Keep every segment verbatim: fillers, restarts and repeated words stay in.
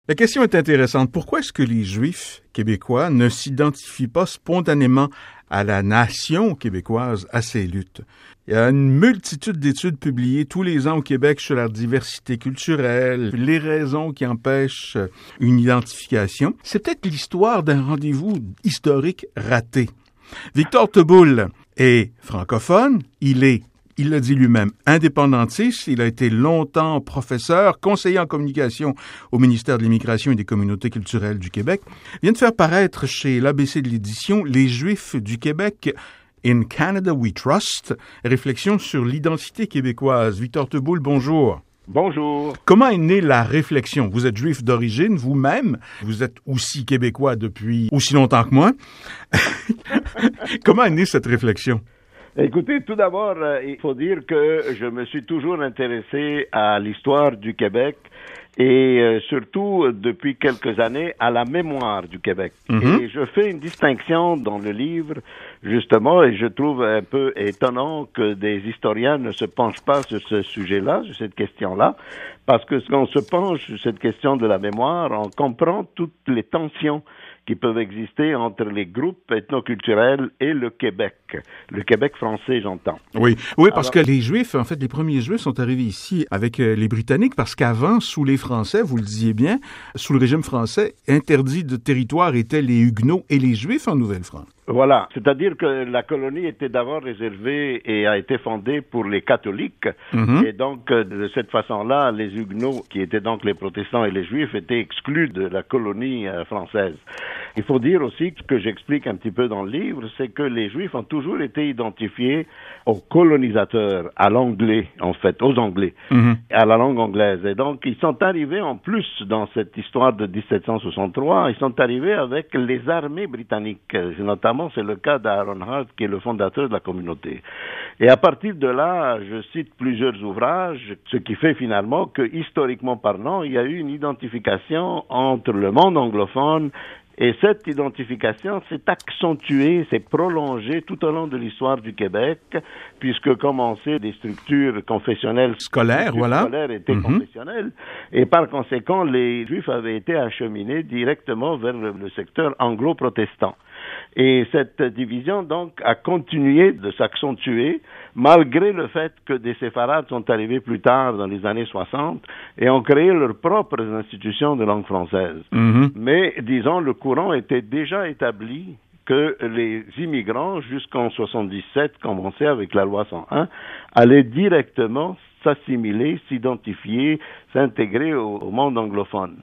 La question est intéressante. Pourquoi est-ce que les Juifs québécois ne s'identifient pas spontanément à la nation québécoise, à ses luttes? Il y a une multitude d'études publiées tous les ans au Québec sur la diversité culturelle, les raisons qui empêchent une identification. C'est peut-être l'histoire d'un rendez-vous historique raté. Victor Teboul est francophone, il est Il l'a dit lui-même, indépendantiste. Il a été longtemps professeur, conseiller en communication au ministère de l'Immigration et des Communautés culturelles du Québec. Il vient de faire paraître chez l'A B C de l'édition Les Juifs du Québec, In Canada We Trust, réflexion sur l'identité québécoise. Victor Teboul, bonjour. Bonjour. Comment est née la réflexion? Vous êtes juif d'origine, vous-même. Vous êtes aussi québécois depuis aussi longtemps que moi. Comment est née cette réflexion? Écoutez, tout d'abord, euh, il faut dire que je me suis toujours intéressé à l'histoire du Québec et euh, surtout, depuis quelques années, à la mémoire du Québec. Mm-hmm. Et je fais une distinction dans le livre, justement, et je trouve un peu étonnant que des historiens ne se penchent pas sur ce sujet-là, sur cette question-là, parce que quand on se penche sur cette question de la mémoire, on comprend toutes les tensions qui peuvent exister entre les groupes ethnoculturels et le Québec. Le Québec français, j'entends. Oui, oui, parce Alors, que les Juifs, en fait, les premiers Juifs sont arrivés ici avec euh, les Britanniques, parce qu'avant, sous les Français, vous le disiez bien, sous le régime français, interdit de territoire étaient les Huguenots et les Juifs en Nouvelle-France. Voilà, c'est-à-dire que la colonie était d'abord réservée et a été fondée pour les catholiques, mm-hmm. et donc de cette façon-là, les Huguenots, qui étaient donc les protestants et les Juifs, étaient exclus de la colonie euh, française. Il faut dire aussi que j'explique un petit peu dans le livre, c'est que les Juifs ont toujours été identifiés aux colonisateurs, à l'anglais en fait, aux Anglais, mm-hmm. à la langue anglaise. Et donc ils sont arrivés en plus dans cette histoire de dix-sept cent soixante-trois, ils sont arrivés avec les armées britanniques, notamment c'est le cas d'Aaron Hart, qui est le fondateur de la communauté. Et à partir de là, je cite plusieurs ouvrages, ce qui fait finalement que, historiquement parlant, il y a eu une identification entre le monde anglophone, et cette identification s'est accentuée, s'est prolongée tout au long de l'histoire du Québec, puisque, comme on sait, des structures confessionnelles scolaires, voilà. scolaires étaient mm-hmm. confessionnelles, et par conséquent, les Juifs avaient été acheminés directement vers le, le secteur anglo-protestant. Et cette division, donc, a continué de s'accentuer, malgré le fait que des séfarades sont arrivés plus tard, dans les années soixante, et ont créé leurs propres institutions de langue française. Mm-hmm. Mais, disons, le courant était déjà établi que les immigrants, jusqu'en soixante-dix-sept, commençaient avec la loi cent un, allaient directement s'assimiler, s'identifier, s'intégrer au, au monde anglophone.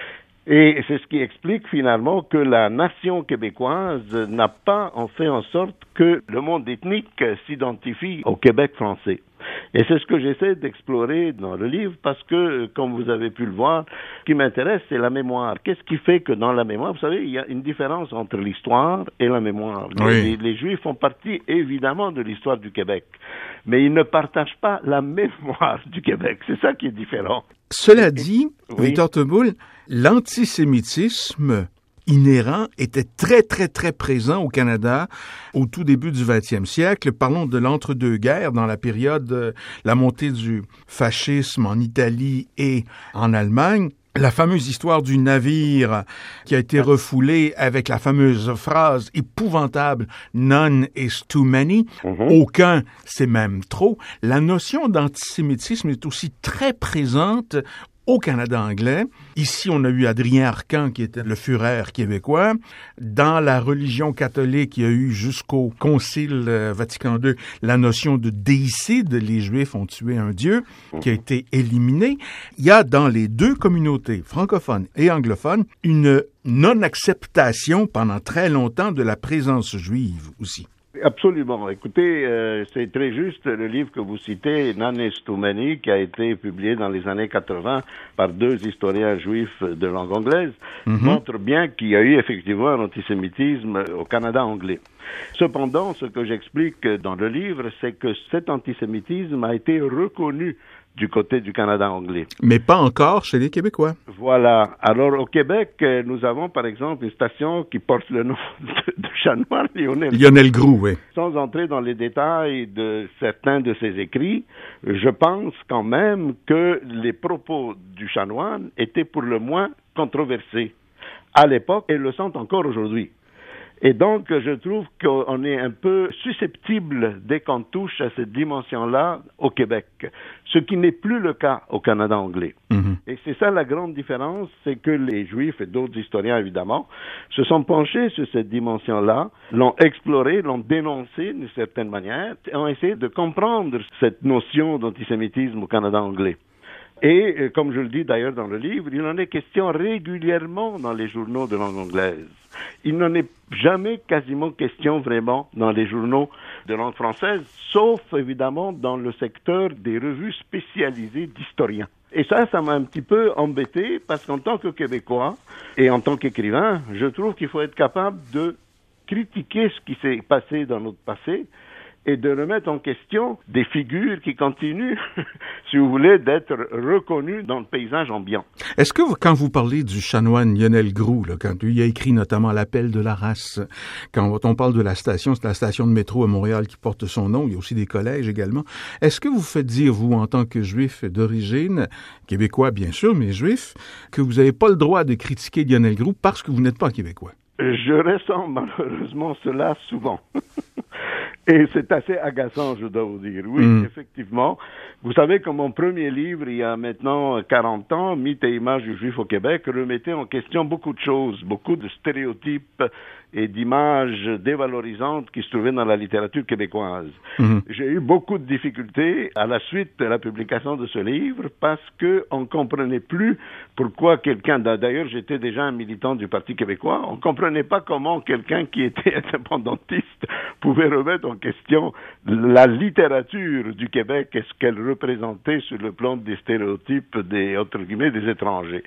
Et c'est ce qui explique finalement que la nation québécoise n'a pas en fait en sorte que le monde ethnique s'identifie au Québec français. Et c'est ce que j'essaie d'explorer dans le livre parce que, comme vous avez pu le voir, ce qui m'intéresse, c'est la mémoire. Qu'est-ce qui fait que dans la mémoire, vous savez, il y a une différence entre l'histoire et la mémoire. Oui. Les, les Juifs font partie évidemment de l'histoire du Québec, mais ils ne partagent pas la mémoire du Québec. C'est ça qui est différent. Cela dit, oui. Victor Teboul, l'antisémitisme inhérent était très, très, très présent au Canada au tout début du vingtième siècle. Parlons de l'entre-deux-guerres, dans la période de la montée du fascisme en Italie et en Allemagne. La fameuse histoire du navire qui a été refoulé avec la fameuse phrase épouvantable « None is too many mm-hmm. », aucun, c'est même trop. La notion d'antisémitisme est aussi très présente au Canada anglais. Ici, on a eu Adrien Arcan, qui était le Führer québécois. Dans la religion catholique, il y a eu jusqu'au Concile Vatican deux la notion de déicide. Les Juifs ont tué un dieu qui a été éliminé. Il y a dans les deux communautés, francophones et anglophones, une non-acceptation pendant très longtemps de la présence juive aussi. Absolument. Écoutez, euh, c'est très juste, le livre que vous citez, None is too many, qui a été publié dans les années quatre-vingts par deux historiens juifs de langue anglaise, mm-hmm. montre bien qu'il y a eu effectivement un antisémitisme au Canada anglais. Cependant, ce que j'explique dans le livre, c'est que cet antisémitisme a été reconnu du côté du Canada anglais. Mais pas encore chez les Québécois. Voilà. Alors, au Québec, nous avons, par exemple, une station qui porte le nom de, de chanoine Lionel. Lionel Groulx, oui. Sans entrer dans les détails de certains de ses écrits, je pense quand même que les propos du chanoine étaient pour le moins controversés à l'époque et le sont encore aujourd'hui. Et donc, je trouve qu'on est un peu susceptible dès qu'on touche à cette dimension-là au Québec, ce qui n'est plus le cas au Canada anglais. Mm-hmm. Et c'est ça la grande différence, c'est que les Juifs et d'autres historiens, évidemment, se sont penchés sur cette dimension-là, l'ont explorée, l'ont dénoncée d'une certaine manière, et ont essayé de comprendre cette notion d'antisémitisme au Canada anglais. Et, comme je le dis d'ailleurs dans le livre, il en est question régulièrement dans les journaux de langue anglaise. Il n'en est jamais quasiment question vraiment dans les journaux de langue française, sauf évidemment dans le secteur des revues spécialisées d'historiens. Et ça, ça m'a un petit peu embêté parce qu'en tant que Québécois et en tant qu'écrivain, je trouve qu'il faut être capable de critiquer ce qui s'est passé dans notre passé et de remettre en question des figures qui continuent, si vous voulez, d'être reconnues dans le paysage ambiant. Est-ce que, quand vous parlez du chanoine Lionel Groulx, là, quand il a écrit notamment L'appel de la race, quand on parle de la station, c'est la station de métro à Montréal qui porte son nom, il y a aussi des collèges également, est-ce que vous faites dire, vous, en tant que juif d'origine, québécois bien sûr, mais juif, que vous n'avez pas le droit de critiquer Lionel Groulx parce que vous n'êtes pas québécois? Je ressens malheureusement cela souvent. Et c'est assez agaçant, je dois vous dire. Oui, mmh. effectivement. Vous savez que mon premier livre, il y a maintenant quarante ans, Mythes et images du juif au Québec, remettait en question beaucoup de choses, beaucoup de stéréotypes et d'images dévalorisantes qui se trouvaient dans la littérature québécoise. Mmh. J'ai eu beaucoup de difficultés à la suite de la publication de ce livre parce qu'on ne comprenait plus pourquoi quelqu'un, d'ailleurs j'étais déjà un militant du Parti québécois, on ne comprenait pas comment quelqu'un qui était indépendantiste pouvait remettre en question la littérature du Québec et ce qu'elle représentait sur le plan des stéréotypes des, entre guillemets, des étrangers.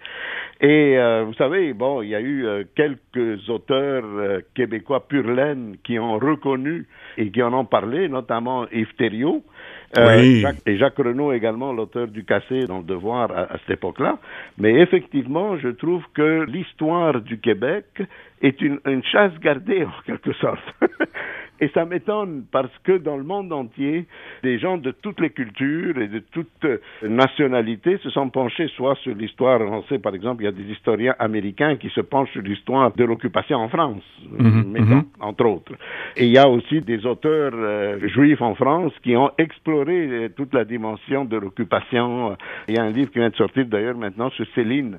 Et euh, vous savez, bon, il y a eu euh, quelques auteurs euh, québécois pur laine qui ont reconnu et qui en ont parlé, notamment Yves Thériault, euh, oui. Jacques, et Jacques Renaud également, l'auteur du Cassé dans le Devoir à, à cette époque-là. Mais effectivement, je trouve que l'histoire du Québec est une, une chasse gardée en quelque sorte. Et ça m'étonne parce que dans le monde entier, des gens de toutes les cultures et de toutes nationalités se sont penchés soit sur l'histoire, on sait par exemple, il y a des historiens américains qui se penchent sur l'histoire de l'occupation en France, mm-hmm, mettons, mm-hmm. entre autres. Et il y a aussi des auteurs euh, juifs en France qui ont exploré euh, toute la dimension de l'occupation. Il y a un livre qui vient de sortir d'ailleurs maintenant sur Céline.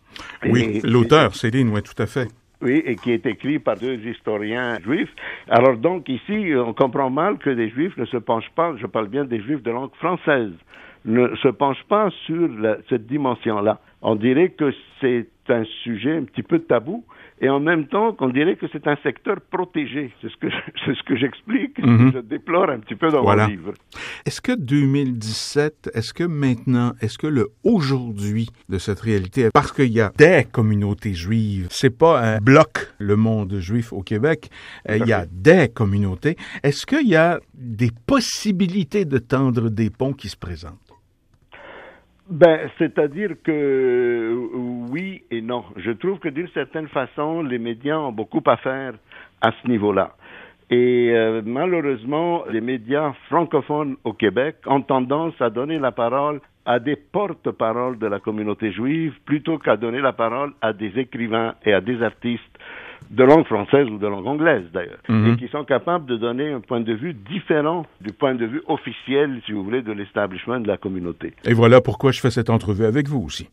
Oui, et, l'auteur, et, Céline, oui, tout à fait. Oui, et qui est écrit par deux historiens juifs. Alors donc ici, on comprend mal que des juifs ne se penchent pas, je parle bien des juifs de langue française, ne se penchent pas sur la, cette dimension-là. On dirait que c'est un sujet un petit peu tabou, et en même temps qu'on dirait que c'est un secteur protégé. C'est ce que c'est ce que j'explique, mm-hmm. je déplore un petit peu dans voilà. mon livre. Est-ce que deux mille dix-sept, est-ce que maintenant, est-ce que le aujourd'hui de cette réalité, parce qu'il y a des communautés juives, c'est pas un bloc, le monde juif au Québec, euh, il y a des communautés, est-ce qu'il y a des possibilités de tendre des ponts qui se présentent? Ben, c'est-à-dire que oui et non. Je trouve que d'une certaine façon, les médias ont beaucoup à faire à ce niveau-là. Et euh, malheureusement, les médias francophones au Québec ont tendance à donner la parole à des porte-paroles de la communauté juive plutôt qu'à donner la parole à des écrivains et à des artistes de langue française ou de langue anglaise d'ailleurs, mm-hmm. et qui sont capables de donner un point de vue différent du point de vue officiel, si vous voulez, de l'establishment de la communauté. Et voilà pourquoi je fais cette entrevue avec vous aussi.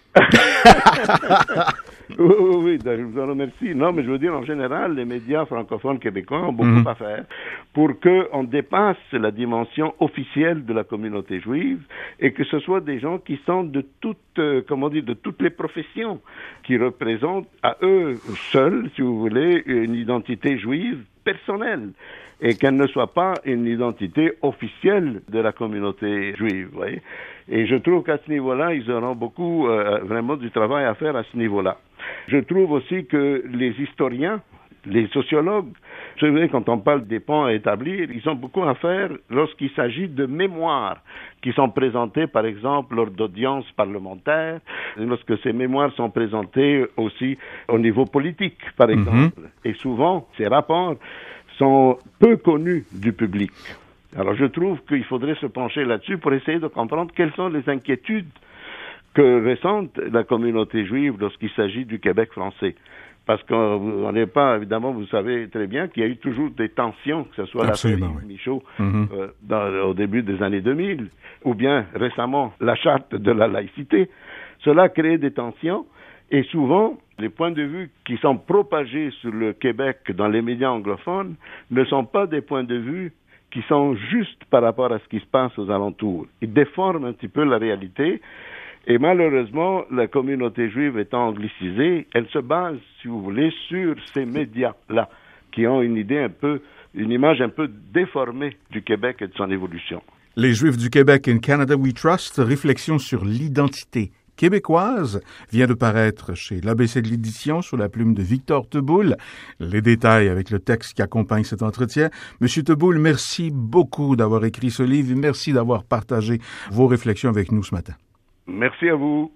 oui, oui, oui, je vous en remercie. Non, mais je veux dire, en général, les médias francophones québécois ont beaucoup mmh. à faire pour qu'on dépasse la dimension officielle de la communauté juive et que ce soit des gens qui sont de toutes, euh, comment dire, de toutes les professions, qui représentent à eux seuls, si vous voulez, une identité juive personnelle, et qu'elle ne soit pas une identité officielle de la communauté juive, vous voyez. Et je trouve qu'à ce niveau-là, ils auront beaucoup, euh, vraiment du travail à faire à ce niveau-là. Je trouve aussi que les historiens, les sociologues, je veux dire, quand on parle des ponts à établir, ils ont beaucoup à faire lorsqu'il s'agit de mémoires qui sont présentées, par exemple, lors d'audiences parlementaires, lorsque ces mémoires sont présentées aussi au niveau politique, par exemple. Mm-hmm. Et souvent, ces rapports sont peu connus du public. Alors je trouve qu'il faudrait se pencher là-dessus pour essayer de comprendre quelles sont les inquiétudes que ressente la communauté juive lorsqu'il s'agit du Québec français. Parce qu'on n'est pas, évidemment, vous savez très bien qu'il y a eu toujours des tensions, que ce soit l'affaire Yves Michaud mm-hmm. euh, dans, au début des années deux mille, ou bien récemment la charte de la laïcité. Cela crée des tensions, et souvent, les points de vue qui sont propagés sur le Québec dans les médias anglophones ne sont pas des points de vue qui sont justes par rapport à ce qui se passe aux alentours. Ils déforment un petit peu la réalité. Et malheureusement, la communauté juive étant anglicisée, elle se base, si vous voulez, sur ces médias-là, qui ont une idée un peu, une image un peu déformée du Québec et de son évolution. Les Juifs du Québec in Canada We Trust, réflexion sur l'identité québécoise, vient de paraître chez l'A B C de l'édition sous la plume de Victor Teboul. Les détails avec le texte qui accompagne cet entretien. Monsieur Teboul, merci beaucoup d'avoir écrit ce livre et merci d'avoir partagé vos réflexions avec nous ce matin. Merci à vous.